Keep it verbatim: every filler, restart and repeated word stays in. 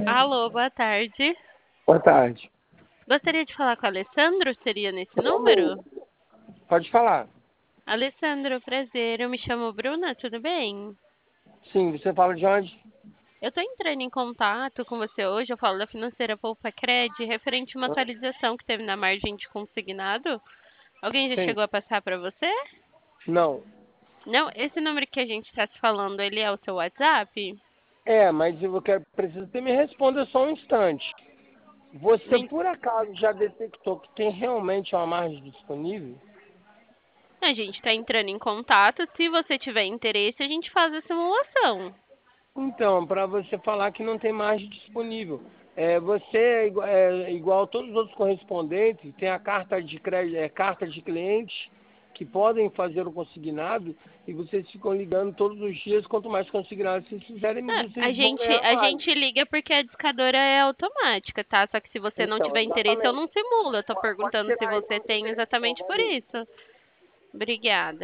Alô, boa tarde. Boa tarde. Gostaria de falar com o Alessandro, seria nesse Eu número? mesmo. Pode falar. Alessandro, prazer, eu me chamo Bruna, tudo bem? Sim, você fala de onde? Eu estou entrando em contato com você hoje, eu falo da financeira Poupa Cred, referente a uma atualização que teve na margem de consignado. Alguém já Sim. chegou a passar para você? Não. Não, esse número que a gente está se falando, ele é o seu WhatsApp? É, mas eu quero, preciso que me responda só um instante. Você, Me- por acaso, já detectou que tem realmente uma margem disponível? A gente está entrando em contato, se você tiver interesse, a gente faz a simulação. Então, para você falar que não tem margem disponível. É, você é igual, é igual a todos os outros correspondentes, tem a carta de crédito, é, carta de clientes que podem fazer o consignado e vocês ficam ligando todos os dias. Quanto mais consignado vocês fizerem, Ah, a vocês vão gente, ganhar a mais. gente liga porque a discadora é automática, tá? Só que se você não Então, tiver interesse, eu exatamente. não simulo. Eu tô Pode perguntando se tirar aí, você vamos tem ver. Então, exatamente por valeu. isso. Obrigada.